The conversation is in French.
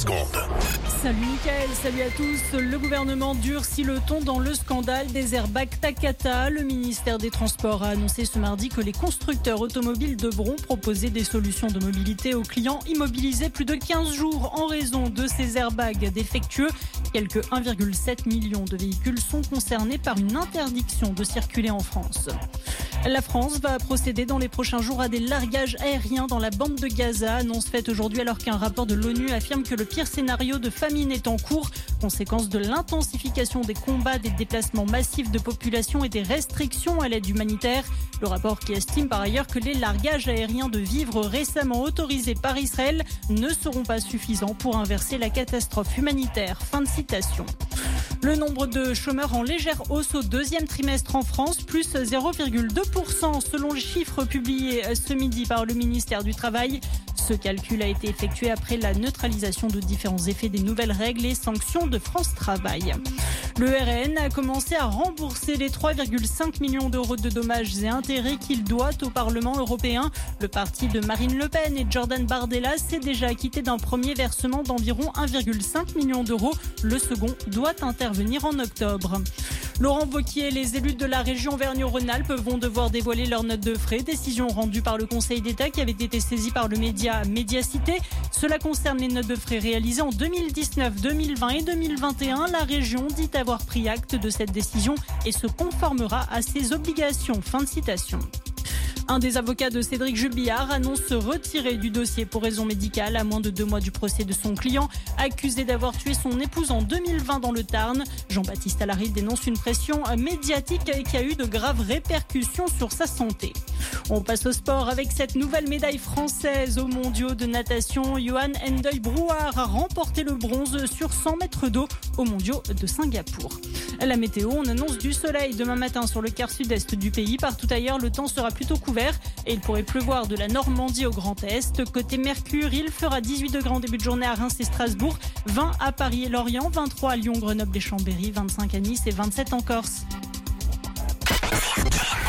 secondes. Salut Mickaël, salut à tous. Le gouvernement durcit le ton dans le scandale des airbags Takata. Le ministère des Transports a annoncé ce mardi que les constructeurs automobiles devront proposer des solutions de mobilité aux clients immobilisés plus de 15 jours en raison de ces airbags défectueux. Quelques 1,7 million de véhicules sont concernés par une interdiction de circuler en France. La France va procéder dans les prochains jours à des largages aériens dans la bande de Gaza. Annonce faite aujourd'hui alors qu'un rapport de l'ONU affirme que le pire scénario de famine est en cours, conséquence de l'intensification des combats, des déplacements massifs de population et des restrictions à l'aide humanitaire. Le rapport qui estime par ailleurs que les largages aériens de vivres récemment autorisés par Israël ne seront pas suffisants pour inverser la catastrophe humanitaire. Fin de citation. Le nombre de chômeurs en légère hausse au deuxième trimestre en France, plus 0,2% selon les chiffres publiés ce midi par le ministère du Travail. Ce calcul a été effectué après la neutralisation de différents effets des nouvelles règles et sanctions de France Travail. Le RN a commencé à rembourser les 3,5 millions d'euros de dommages et intérêts qu'il doit au Parlement européen. Le parti de Marine Le Pen et Jordan Bardella s'est déjà acquitté d'un premier versement d'environ 1,5 million d'euros. Le second doit intervenir en octobre. Laurent Wauquiez et les élus de la région Auvergne-Rhône-Alpes vont devoir dévoiler leur note de frais. Décision rendue par le Conseil d'État qui avait été saisi par le média Mediacité. Cela concerne les notes de frais réalisées en 2019, 2020 et 2021. La région dit avoir pris acte de cette décision et se conformera à ses obligations. Fin de citation. Un des avocats de Cédric Julbiard annonce se retirer du dossier pour raison médicale à moins de 2 mois du procès de son client, accusé d'avoir tué son épouse en 2020 dans le Tarn. Jean-Baptiste Allary dénonce une pression médiatique qui a eu de graves répercussions sur sa santé. On passe au sport avec cette nouvelle médaille française aux mondiaux de natation. Johan Endoy Brouard a remporté le bronze sur 100 mètres d'eau aux mondiaux de Singapour. La météo, on annonce du soleil demain matin sur le quart sud-est du pays. Partout ailleurs, le temps sera plutôt couvert et il pourrait pleuvoir de la Normandie au Grand Est. Côté Mercure, il fera 18 degrés en début de journée à Reims et Strasbourg, 20 à Paris et Lorient, 23 à Lyon, Grenoble et Chambéry, 25 à Nice et 27 en Corse.